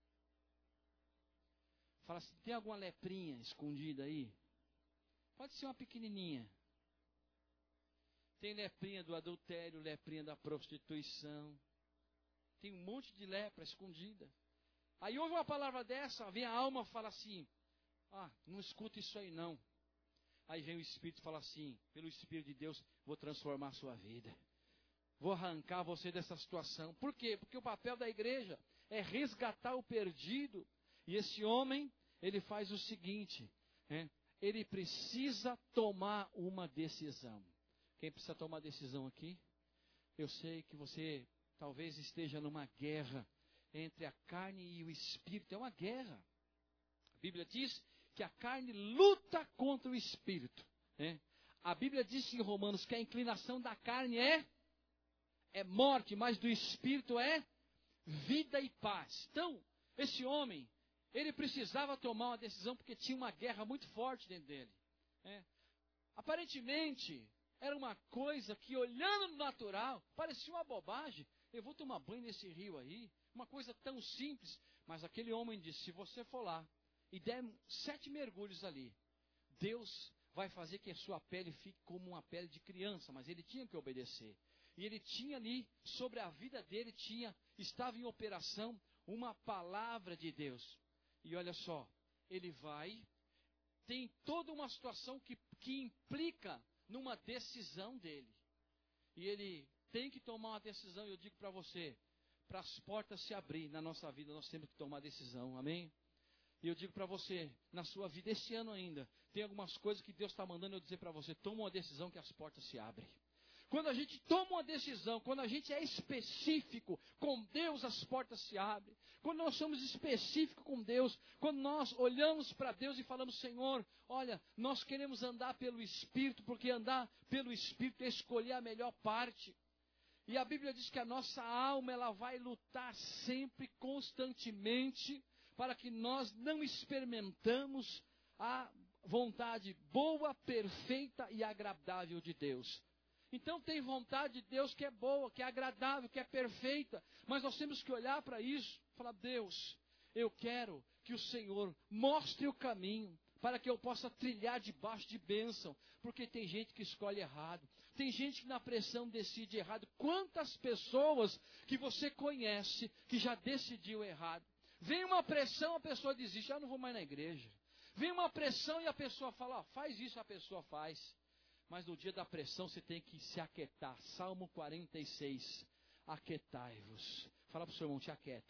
Fala assim, tem alguma leprinha escondida aí? Pode ser uma pequenininha. Tem leprinha do adultério, leprinha da prostituição. Tem um monte de lepra escondida. Aí ouve uma palavra dessa, vem a alma e fala assim, ah, não escuta isso aí não. Aí vem o Espírito e fala assim, pelo Espírito de Deus, vou transformar a sua vida. Vou arrancar você dessa situação. Por quê? Porque o papel da igreja é resgatar o perdido. E esse homem, ele faz o seguinte, né? Ele precisa tomar uma decisão. Quem precisa tomar decisão aqui? Eu sei que você talvez esteja numa guerra entre a carne e o Espírito. É uma guerra. A Bíblia diz que a carne luta contra o Espírito, né? A Bíblia diz em Romanos que a inclinação da carne é, é morte, mas do Espírito é vida e paz. Então, esse homem, ele precisava tomar uma decisão porque tinha uma guerra muito forte dentro dele, né? Aparentemente, era uma coisa que, olhando no natural, parecia uma bobagem. Eu vou tomar banho nesse rio aí, uma coisa tão simples. Mas aquele homem disse, se você for lá e der sete mergulhos ali, Deus vai fazer que a sua pele fique como uma pele de criança. Mas ele tinha que obedecer. E ele tinha ali, sobre a vida dele, tinha, estava em operação uma palavra de Deus. E olha só, ele vai, tem toda uma situação que, que implica numa decisão dele. E ele tem que tomar uma decisão, e eu digo para você, para as portas se abrir na nossa vida, nós temos que tomar decisão, amém? E eu digo para você, na sua vida, esse ano ainda, tem algumas coisas que Deus está mandando eu dizer para você, toma uma decisão que as portas se abrem. Quando a gente toma uma decisão, quando a gente é específico com Deus, as portas se abrem. Quando nós somos específicos com Deus, quando nós olhamos para Deus e falamos, Senhor, olha, nós queremos andar pelo Espírito, porque andar pelo Espírito é escolher a melhor parte. E a Bíblia diz que a nossa alma, ela vai lutar sempre, constantemente, para que nós não experimentamos a vontade boa, perfeita e agradável de Deus. Então tem vontade de Deus que é boa, que é agradável, que é perfeita. Mas nós temos que olhar para isso e falar, Deus, eu quero que o Senhor mostre o caminho para que eu possa trilhar debaixo de bênção. Porque tem gente que escolhe errado. Tem gente que na pressão decide errado. Quantas pessoas que você conhece que já decidiu errado? Vem uma pressão, a pessoa desiste, já não vou mais na igreja. Vem uma pressão e a pessoa fala, ó, faz isso, a pessoa faz. Mas no dia da pressão você tem que se aquietar. Salmo quarenta e seis. Aquietai-vos. Fala para o seu irmão, te aquieta.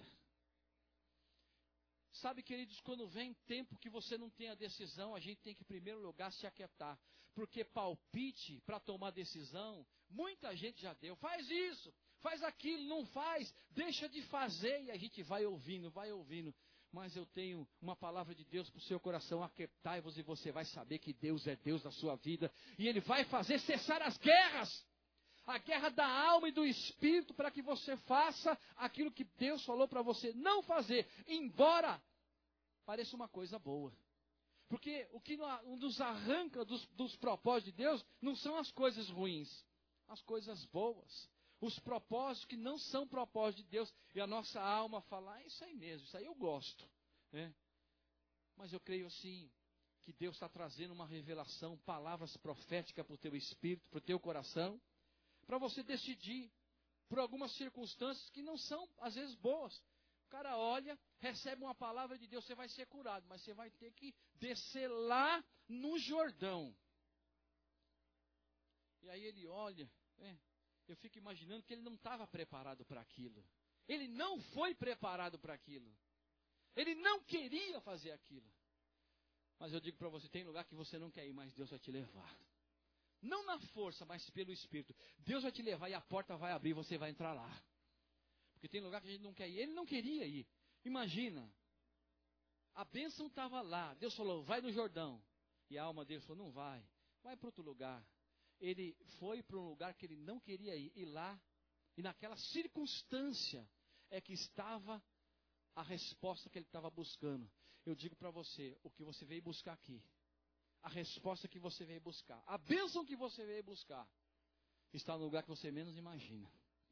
Sabe, queridos, quando vem tempo que você não tem a decisão, a gente tem que, em primeiro lugar, se aquietar. Porque palpite para tomar decisão, muita gente já deu. Faz isso, faz aquilo, não faz, deixa de fazer. E a gente vai ouvindo, vai ouvindo. Mas eu tenho uma palavra de Deus para o seu coração, aquietai-vos, e você vai saber que Deus é Deus da sua vida. E Ele vai fazer cessar as guerras. A guerra da alma e do espírito, para que você faça aquilo que Deus falou para você não fazer. Embora pareça uma coisa boa. Porque o que nos arranca dos, dos propósitos de Deus não são as coisas ruins, as coisas boas. Os propósitos que não são propósitos de Deus. E a nossa alma fala, ah, isso aí mesmo, isso aí eu gosto, né? Mas eu creio assim, que Deus está trazendo uma revelação, palavras proféticas para o teu espírito, para o teu coração, para você decidir por algumas circunstâncias que não são, às vezes, boas. O cara olha, recebe uma palavra de Deus, você vai ser curado, mas você vai ter que descer lá no Jordão. E aí ele olha, é, eu fico imaginando que ele não estava preparado para aquilo. Ele não foi preparado para aquilo. Ele não queria fazer aquilo. Mas eu digo para você, tem lugar que você não quer ir, mas Deus vai te levar. Não na força, mas pelo Espírito. Deus vai te levar e a porta vai abrir e você vai entrar lá. Porque tem lugar que a gente não quer ir. Ele não queria ir. Imagina, a bênção estava lá. Deus falou, vai no Jordão. E a alma dele falou, não vai. Vai para outro lugar. Ele foi para um lugar que ele não queria ir. E lá, e naquela circunstância, é que estava a resposta que ele estava buscando. Eu digo para você, o que você veio buscar aqui, a resposta que você veio buscar, a bênção que você veio buscar, está no lugar que você menos imagina.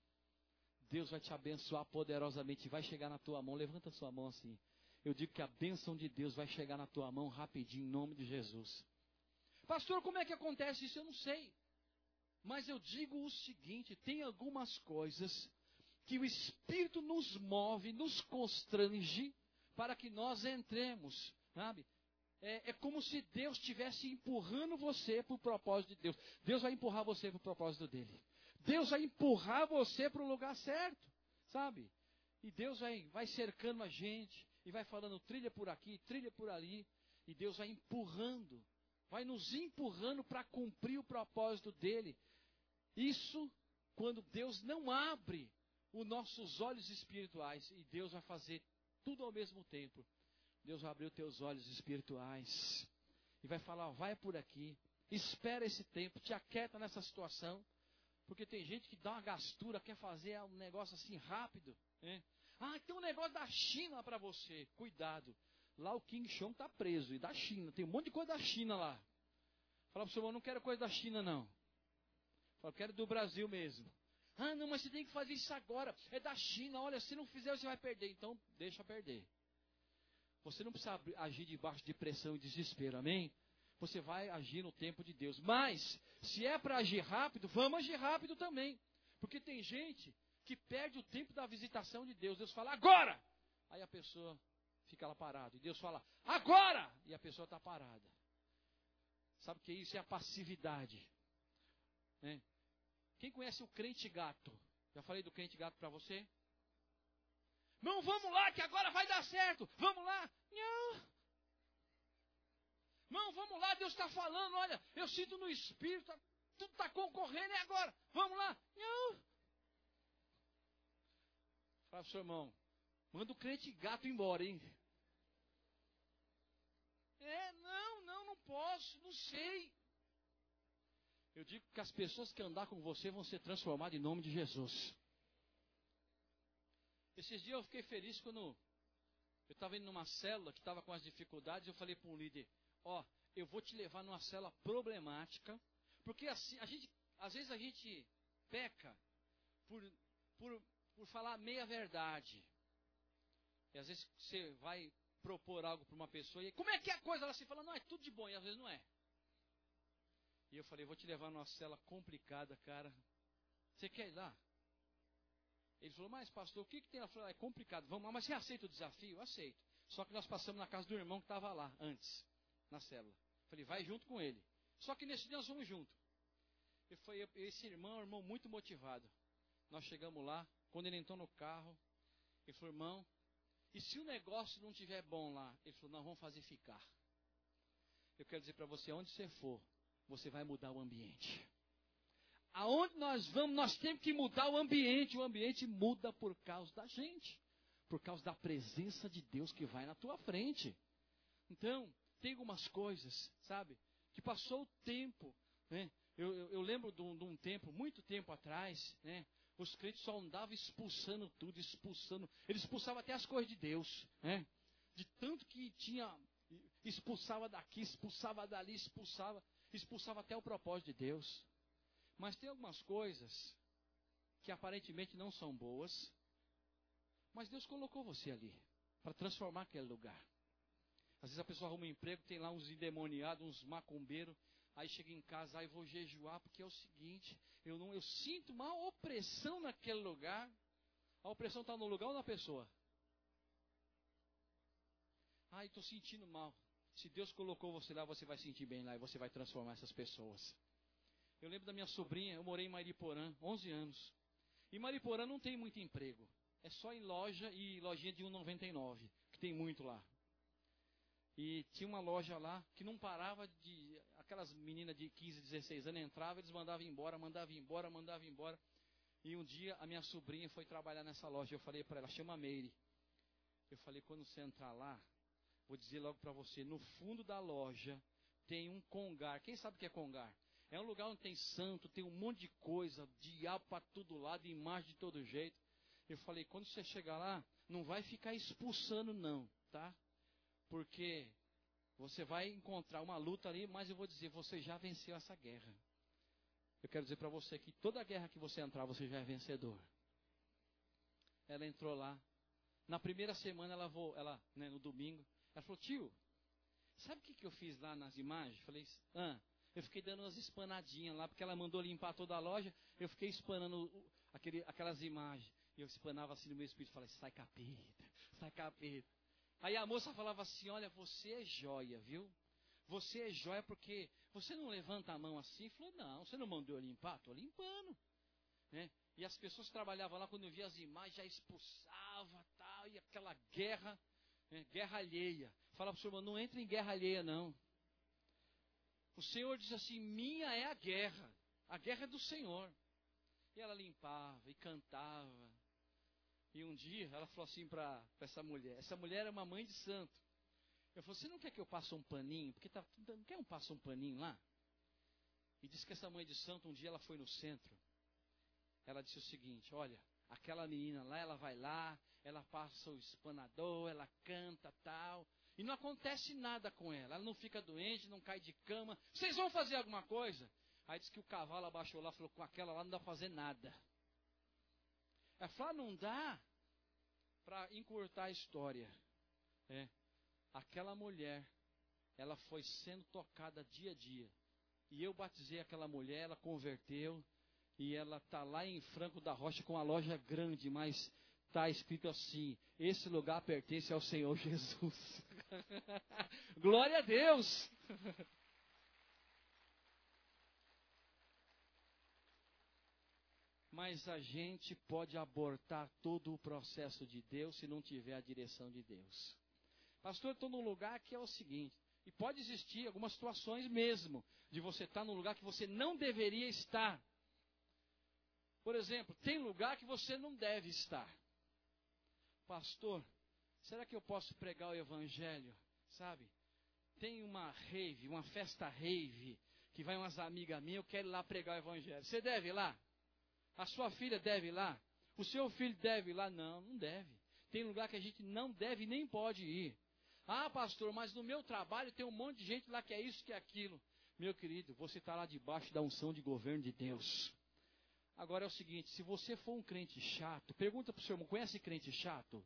Deus vai te abençoar poderosamente, vai chegar na tua mão, levanta a sua mão assim. Eu digo que a bênção de Deus vai chegar na tua mão rapidinho, em nome de Jesus. Pastor, como é que acontece isso? Eu não sei. Mas eu digo o seguinte, tem algumas coisas que o Espírito nos move, nos constrange, para que nós entremos, sabe? É, é como se Deus estivesse empurrando você para o propósito de Deus. Deus vai empurrar você para o propósito dele. Deus vai empurrar você para o lugar certo, sabe? E Deus vai, vai cercando a gente, e vai falando trilha por aqui, trilha por ali, e Deus vai empurrando, vai nos empurrando para cumprir o propósito dele. Isso quando Deus não abre os nossos olhos espirituais, e Deus vai fazer tudo ao mesmo tempo. Deus vai abrir os teus olhos espirituais e vai falar, ó, vai por aqui, espera esse tempo, te aquieta nessa situação, porque tem gente que dá uma gastura, quer fazer um negócio assim rápido, né? Ah, tem um negócio da China para você, cuidado, lá o King Chong está preso, e da China, tem um monte de coisa da China lá. Fala para o seu irmão, não quero coisa da China não, fala, quero do Brasil mesmo. Ah, não, mas você tem que fazer isso agora. É da China, olha, se não fizer você vai perder. Então, deixa perder. Você não precisa agir debaixo de pressão e desespero, amém? Você vai agir no tempo de Deus. Mas, se é para agir rápido, vamos agir rápido também. Porque tem gente que perde o tempo da visitação de Deus. Deus fala, agora! Aí a pessoa fica lá parada. E Deus fala, agora! E a pessoa está parada. Sabe o que é isso? É a passividade. Né? Quem conhece o crente gato? Já falei do crente gato para você? Não, vamos lá que agora vai dar certo. Vamos lá. Não. Não, vamos lá, Deus está falando, olha, eu sinto no Espírito, tudo está concorrendo, é agora. Vamos lá. Não. Fala para o seu irmão, manda o crente gato embora, hein? É, não, não, não posso, não sei. Eu digo que as pessoas que andar com você vão ser transformadas em nome de Jesus. Esses dias eu fiquei feliz quando eu estava indo numa célula que estava com as dificuldades. Eu falei para um líder, ó, oh, eu vou te levar numa célula problemática. Porque assim, a gente, às vezes a gente peca por, por, por falar meia verdade. E às vezes você vai propor algo para uma pessoa e como é que é a coisa? Ela se fala, não, é tudo de bom, e às vezes não é. E eu falei, vou te levar numa cela complicada, cara. Você quer ir lá? Ele falou, mas pastor, o que, que tem? Eu falei, é complicado, vamos lá, mas você aceita o desafio? Eu aceito. Só que nós passamos na casa do irmão que estava lá, antes, na célula. Eu falei, vai junto com ele. Só que nesse dia nós vamos junto. E foi esse irmão, um irmão muito motivado. Nós chegamos lá, quando ele entrou no carro, ele falou, irmão, e se o negócio não estiver bom lá? Ele falou, nós vamos fazer ficar. Eu quero dizer para você, onde você for, você vai mudar o ambiente. Aonde nós vamos, nós temos que mudar o ambiente. O ambiente muda por causa da gente. Por causa da presença de Deus que vai na tua frente. Então, tem algumas coisas, sabe? Que passou o tempo, né? Eu, eu, eu lembro de um, de um tempo, muito tempo atrás, né? Os crentes só andavam expulsando tudo, expulsando. Eles expulsavam até as coisas de Deus, né? De tanto que tinha, expulsava daqui, expulsava dali, expulsava. Expulsava até o propósito de Deus. Mas tem algumas coisas que aparentemente não são boas, mas Deus colocou você ali para transformar aquele lugar. Às vezes a pessoa arruma um emprego, tem lá uns endemoniados, uns macumbeiros. Aí chega em casa, aí vou jejuar, porque é o seguinte, eu, não, eu sinto uma opressão naquele lugar. A opressão está no lugar ou na pessoa? Ai, estou sentindo mal. Se Deus colocou você lá, você vai sentir bem lá e você vai transformar essas pessoas. Eu lembro da minha sobrinha, eu morei em Mariporã, onze anos. E Mariporã não tem muito emprego. É só em loja e lojinha de um real e noventa e nove centavos, que tem muito lá. E tinha uma loja lá que não parava de... Aquelas meninas de quinze, dezesseis anos entravam, eles mandavam embora, mandavam embora, mandavam embora. E um dia a minha sobrinha foi trabalhar nessa loja. Eu falei para ela, chama Meire. Eu falei, quando você entrar lá, vou dizer logo para você, no fundo da loja tem um congar. Quem sabe o que é congar? É um lugar onde tem santo, tem um monte de coisa, diabo para todo lado, imagem de todo jeito. Eu falei, quando você chegar lá, não vai ficar expulsando não, tá? Porque você vai encontrar uma luta ali, mas eu vou dizer, você já venceu essa guerra. Eu quero dizer para você que toda guerra que você entrar, você já é vencedor. Ela entrou lá. Na primeira semana, ela, vou, ela né, no domingo, ela falou, tio, sabe o que, que eu fiz lá nas imagens? Eu falei, ah, eu fiquei dando umas espanadinhas lá, porque ela mandou limpar toda a loja, eu fiquei espanando aquele, aquelas imagens. E eu espanava assim no meu espírito, falei, sai capeta, sai capeta. Aí a moça falava assim, olha, você é joia, viu? Você é joia porque você não levanta a mão assim? Falou, não, você não mandou eu limpar? Estou limpando. Né? E as pessoas que trabalhavam lá, quando eu via as imagens, já expulsava, tal, e aquela guerra, né? Guerra alheia. Falava para o senhor, não entre em guerra alheia, não. O Senhor diz assim, minha é a guerra. A guerra é do Senhor. E ela limpava e cantava. E um dia ela falou assim para essa mulher, essa mulher era uma mãe de santo. Eu falei, você não quer que eu passe um paninho? Porque tá, não quer um passe um paninho lá? E disse que essa mãe de santo, um dia ela foi no centro. Ela disse o seguinte, olha, aquela menina lá, ela vai lá, ela passa o espanador, ela canta tal. E não acontece nada com ela. Ela não fica doente, não cai de cama. Vocês vão fazer alguma coisa? Aí disse que o cavalo abaixou lá, falou, com aquela lá não dá pra fazer nada. Ela falou, ah, não dá para encurtar a história. É. Aquela mulher, ela foi sendo tocada dia a dia. E eu batizei aquela mulher, ela converteu. E ela está lá em Franco da Rocha com uma loja grande, mas está escrito assim, esse lugar pertence ao Senhor Jesus. Glória a Deus! Mas a gente pode abortar todo o processo de Deus se não tiver a direção de Deus. Pastor, eu estou num lugar que é o seguinte, e pode existir algumas situações mesmo, de você estar num lugar que você não deveria estar. Por exemplo, tem lugar que você não deve estar. Pastor, será que eu posso pregar o evangelho? Sabe? Tem uma rave, uma festa rave, que vai umas amigas minhas, eu quero ir lá pregar o evangelho. Você deve ir lá? A sua filha deve ir lá? O seu filho deve ir lá? Não, não deve. Tem lugar que a gente não deve nem pode ir. Ah, pastor, mas no meu trabalho tem um monte de gente lá que é isso, que é aquilo. Meu querido, você está lá debaixo da unção de governo de Deus. Agora é o seguinte, se você for um crente chato, pergunta para o seu irmão, conhece crente chato?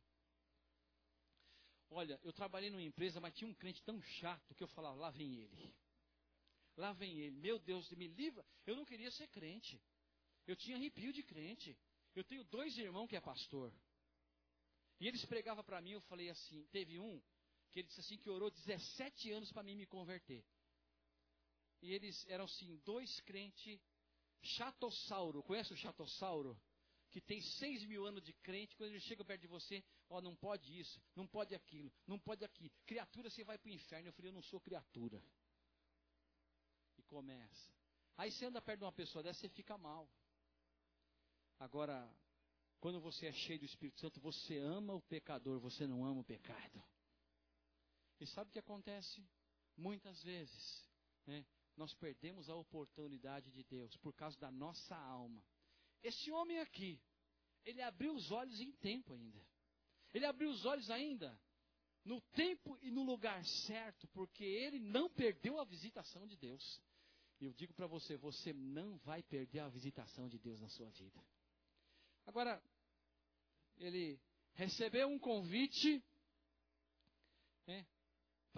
Olha, eu trabalhei numa empresa, mas tinha um crente tão chato que eu falava, lá vem ele. Lá vem ele, meu Deus, me livra. Eu não queria ser crente. Eu tinha arrepio de crente. Eu tenho dois irmãos que é pastor. E eles pregavam para mim, eu falei assim, teve um que ele disse assim que orou dezessete anos para mim me converter. E eles eram assim, dois crentes chatossauro. Conhece o chatossauro? Que tem seis mil anos de crente, quando ele chega perto de você, ó, não pode isso, não pode aquilo, não pode aquilo. Criatura, você vai para o inferno. Eu falei, eu não sou criatura. E começa. Aí você anda perto de uma pessoa dessa, você fica mal. Agora, quando você é cheio do Espírito Santo, você ama o pecador, você não ama o pecado. E sabe o que acontece? Muitas vezes, né, nós perdemos a oportunidade de Deus por causa da nossa alma. Esse homem aqui, ele abriu os olhos em tempo ainda. Ele abriu os olhos ainda no tempo e no lugar certo, porque ele não perdeu a visitação de Deus. E eu digo para você, você não vai perder a visitação de Deus na sua vida. Agora, ele recebeu um convite, né,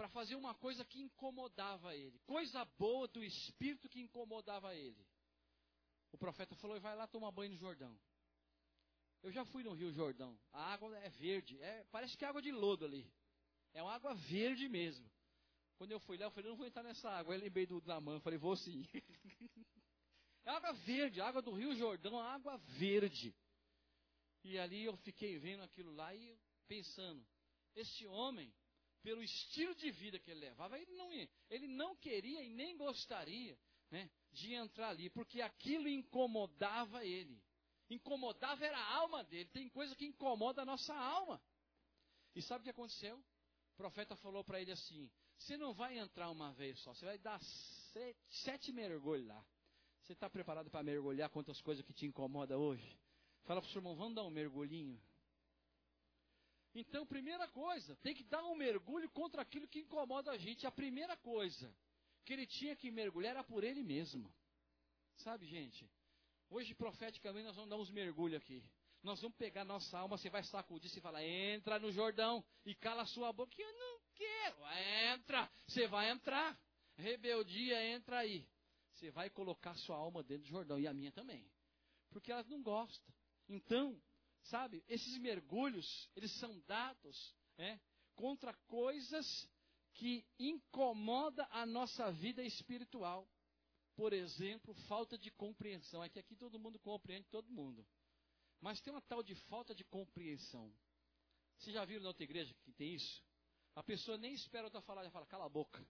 para fazer uma coisa que incomodava ele. Coisa boa do Espírito que incomodava ele. O profeta falou, vai lá tomar banho no Jordão. Eu já fui no Rio Jordão. A água é verde. É, parece que é água de lodo ali. É uma água verde mesmo. Quando eu fui lá, eu falei, não vou entrar nessa água. Aí eu lembrei do Naamã, falei, vou sim. É água verde, água do Rio Jordão, água verde. E ali eu fiquei vendo aquilo lá e pensando, esse homem, pelo estilo de vida que ele levava, ele não, ia, ele não queria e nem gostaria, né, de entrar ali, porque aquilo incomodava ele. Incomodava era a alma dele. Tem coisa que incomoda a nossa alma. E sabe o que aconteceu? O profeta falou para ele assim, você não vai entrar uma vez só, você vai dar sete, sete mergulhos lá. Você está preparado para mergulhar quantas coisas que te incomodam hoje? Fala para o seu irmão, vamos dar um mergulhinho? Então, primeira coisa, tem que dar um mergulho contra aquilo que incomoda a gente. A primeira coisa que ele tinha que mergulhar era por ele mesmo. Sabe, gente? Hoje, profeticamente, nós vamos dar uns mergulhos aqui. Nós vamos pegar nossa alma, você vai sacudir, você fala, entra no Jordão e cala a sua boca. Eu não quero. Entra, você vai entrar. Rebeldia, entra aí. Você vai colocar sua alma dentro do Jordão, e a minha também. Porque elas não gostam. Então, sabe, esses mergulhos, eles são dados é, contra coisas que incomodam a nossa vida espiritual. Por exemplo, falta de compreensão. É que aqui todo mundo compreende todo mundo. Mas tem uma tal de falta de compreensão. Vocês já viram na outra igreja que tem isso? A pessoa nem espera outra falar, já fala, cala a boca.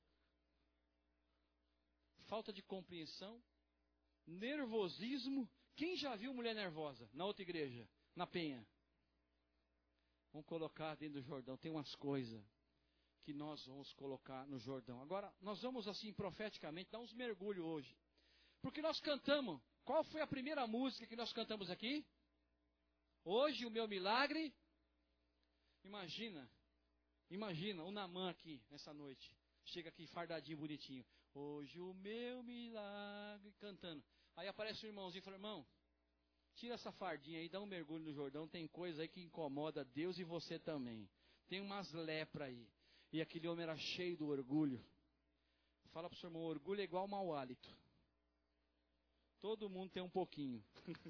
Falta de compreensão, nervosismo. Quem já viu mulher nervosa na outra igreja, na Penha? Vamos colocar dentro do Jordão. Tem umas coisas que nós vamos colocar no Jordão. Agora, nós vamos assim, profeticamente, dar uns mergulhos hoje. Porque nós cantamos. Qual foi a primeira música que nós cantamos aqui? Hoje, o meu milagre. Imagina, imagina o Naamã aqui, nessa noite. Chega aqui fardadinho, bonitinho. Hoje o meu milagre, cantando. Aí aparece o irmãozinho e fala, irmão, tira essa fardinha aí, dá um mergulho no Jordão. Tem coisa aí que incomoda Deus e você também. Tem umas lepras aí. E aquele homem era cheio do orgulho. Fala para o seu irmão, orgulho é igual mau hálito. Todo mundo tem um pouquinho.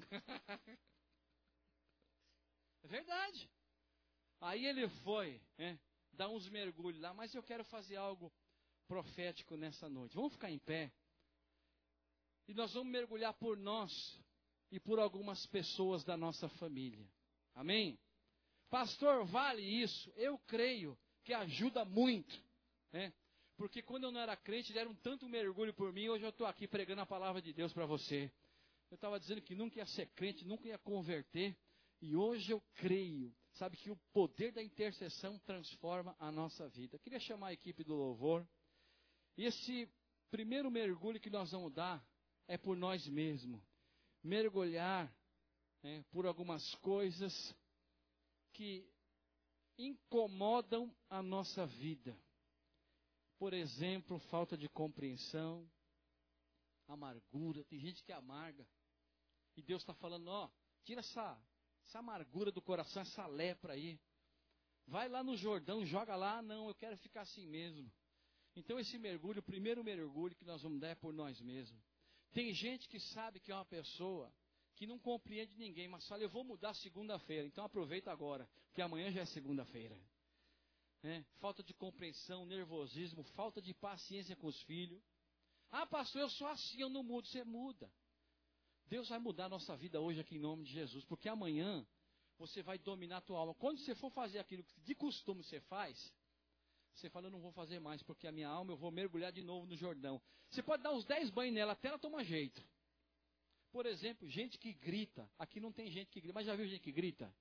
É verdade. Aí ele foi, né, dar uns mergulhos lá, mas eu quero fazer algo profético nessa noite. Vamos ficar em pé. E nós vamos mergulhar por nós e por algumas pessoas da nossa família. Amém? Pastor, vale isso? Eu creio que ajuda muito, né? Porque quando eu não era crente, deram tanto mergulho por mim, hoje eu estou aqui pregando a palavra de Deus para você. Eu estava dizendo que nunca ia ser crente, nunca ia converter, e hoje eu creio, sabe, que o poder da intercessão transforma a nossa vida. Eu queria chamar a equipe do louvor. E esse primeiro mergulho que nós vamos dar é por nós mesmos. Mergulhar, né, por algumas coisas que incomodam a nossa vida. Por exemplo, falta de compreensão, amargura. Tem gente que é amarga. E Deus está falando, ó, tira essa, essa amargura do coração, essa lepra aí. Vai lá no Jordão, joga lá. Não, eu quero ficar assim mesmo. Então esse mergulho, o primeiro mergulho que nós vamos dar é por nós mesmos. Tem gente que sabe que é uma pessoa que não compreende ninguém, mas fala, eu vou mudar segunda-feira. Então aproveita agora, porque amanhã já é segunda-feira. É, falta de compreensão, nervosismo, falta de paciência com os filhos. Ah, pastor, eu sou assim, eu não mudo. Você muda. Deus vai mudar a nossa vida hoje aqui em nome de Jesus, porque amanhã você vai dominar a tua alma. Quando você for fazer aquilo que de costume você faz, você fala, eu não vou fazer mais, porque a minha alma eu vou mergulhar de novo no Jordão. Você pode dar uns dez banhos nela, até ela tomar jeito. Por exemplo, gente que grita. Aqui não tem gente que grita, mas já viu gente que grita?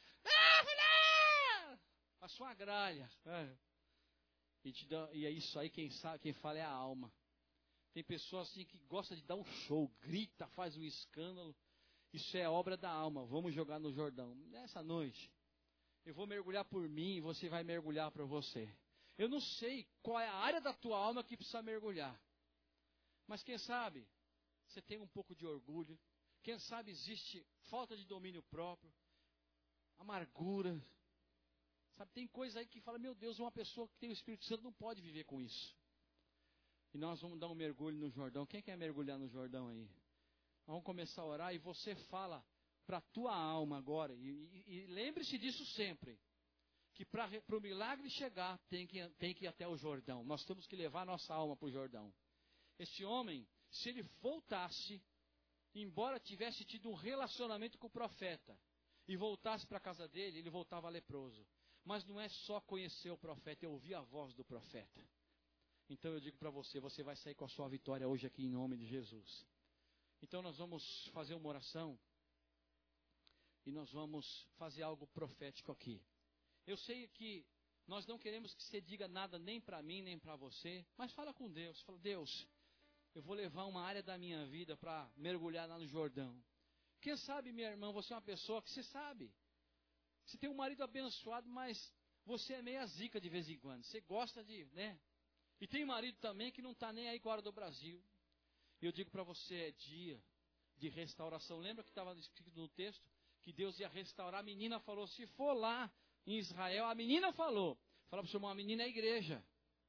A sua gralha. É. E, te dá, e é isso aí, quem sabe, quem fala é a alma. Tem pessoas assim que gostam de dar um show, grita, faz um escândalo. Isso é obra da alma. Vamos jogar no Jordão. Nessa noite, eu vou mergulhar por mim e você vai mergulhar para você. Eu não sei qual é a área da tua alma que precisa mergulhar. Mas quem sabe, você tem um pouco de orgulho. Quem sabe existe falta de domínio próprio, amargura. Sabe, tem coisa aí que fala, meu Deus, uma pessoa que tem o Espírito Santo não pode viver com isso. E nós vamos dar um mergulho no Jordão. Quem quer mergulhar no Jordão aí? Vamos começar a orar e você fala para a tua alma agora. E, e, e lembre-se disso sempre. Que para o milagre chegar, tem que, tem que ir até o Jordão. Nós temos que levar a nossa alma para o Jordão. Esse homem, se ele voltasse, embora tivesse tido um relacionamento com o profeta, e voltasse para a casa dele, ele voltava leproso. Mas não é só conhecer o profeta, é ouvir a voz do profeta. Então eu digo para você, você vai sair com a sua vitória hoje aqui em nome de Jesus. Então nós vamos fazer uma oração, e nós vamos fazer algo profético aqui. Eu sei que nós não queremos que você diga nada nem para mim, nem para você, mas fala com Deus. Fala, Deus, eu vou levar uma área da minha vida para mergulhar lá no Jordão. Quem sabe, minha irmã, você é uma pessoa que você sabe. Você tem um marido abençoado, mas você é meia zica de vez em quando. Você gosta de, né? E tem marido também que não está nem aí com a hora do Brasil. E eu digo para você, é dia de restauração. Lembra que estava escrito no texto? Que Deus ia restaurar. A menina falou, se for lá em Israel, a menina falou. Fala para o seu irmão, a menina é a igreja.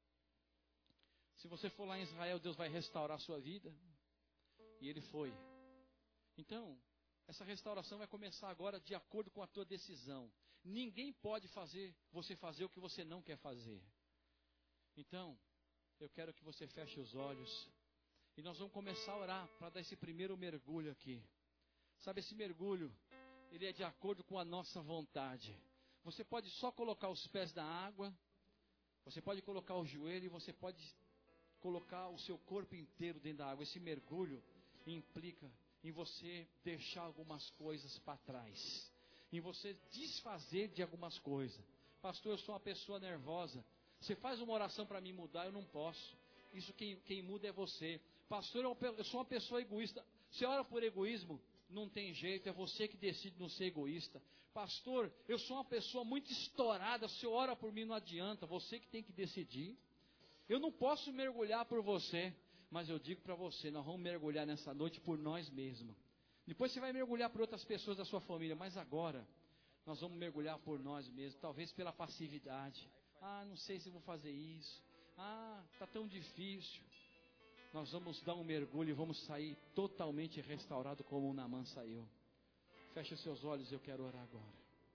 Se você for lá em Israel, Deus vai restaurar a sua vida. E ele foi. Então, essa restauração vai começar agora de acordo com a tua decisão. Ninguém pode fazer você fazer o que você não quer fazer. Então, eu quero que você feche os olhos. E nós vamos começar a orar para dar esse primeiro mergulho aqui. Sabe, esse mergulho, ele é de acordo com a nossa vontade. Você pode só colocar os pés na água, você pode colocar o joelho e você pode colocar o seu corpo inteiro dentro da água. Esse mergulho implica em você deixar algumas coisas para trás, em você desfazer de algumas coisas. Pastor, eu sou uma pessoa nervosa. Você faz uma oração para mim mudar, eu não posso. Isso quem, quem muda é você. Pastor, eu sou uma pessoa egoísta. Você ora por egoísmo? Não tem jeito, é você que decide não ser egoísta. Pastor, eu sou uma pessoa muito estourada, se ora por mim não adianta, você que tem que decidir. Eu não posso mergulhar por você, mas eu digo para você, nós vamos mergulhar nessa noite por nós mesmos. Depois você vai mergulhar por outras pessoas da sua família, mas agora nós vamos mergulhar por nós mesmos, talvez pela passividade. Ah, não sei se vou fazer isso. Ah, está tão difícil. Nós vamos dar um mergulho e vamos sair totalmente restaurado como o Naamã saiu. Feche os seus olhos, eu quero orar agora.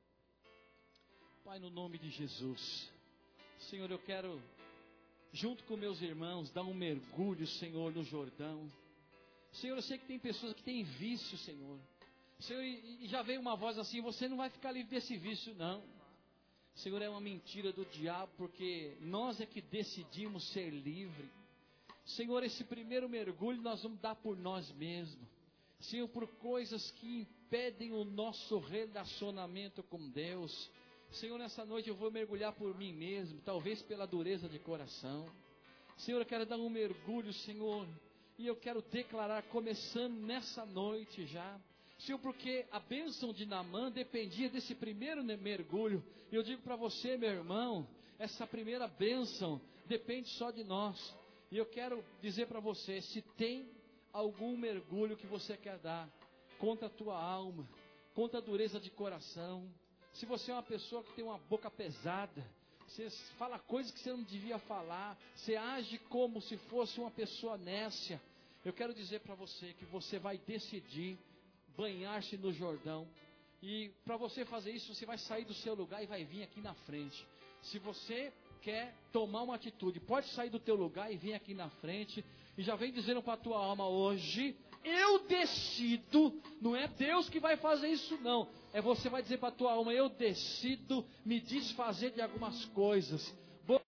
Pai, no nome de Jesus, Senhor, eu quero, junto com meus irmãos, dar um mergulho, Senhor, no Jordão. Senhor, eu sei que tem pessoas que têm vício, Senhor. Senhor, e já veio uma voz assim, você não vai ficar livre desse vício, não. Senhor, é uma mentira do diabo, porque nós é que decidimos ser livre. Senhor, esse primeiro mergulho nós vamos dar por nós mesmos. Senhor, por coisas que impedem o nosso relacionamento com Deus. Senhor, nessa noite eu vou mergulhar por mim mesmo, talvez pela dureza de coração. Senhor, eu quero dar um mergulho, Senhor, e eu quero declarar, começando nessa noite já, Senhor, porque a bênção de Naamã dependia desse primeiro mergulho. E eu digo para você, meu irmão, essa primeira bênção depende só de nós. E eu quero dizer para você, se tem algum mergulho que você quer dar contra a tua alma, contra a dureza de coração, se você é uma pessoa que tem uma boca pesada, você fala coisas que você não devia falar, você age como se fosse uma pessoa nécia, eu quero dizer para você que você vai decidir banhar-se no Jordão. E para você fazer isso, você vai sair do seu lugar e vai vir aqui na frente. Se você quer tomar uma atitude, pode sair do teu lugar e vir aqui na frente. E já vem dizendo para a tua alma hoje, eu decido, não é Deus que vai fazer isso não. É você vai dizer para a tua alma, eu decido me desfazer de algumas coisas.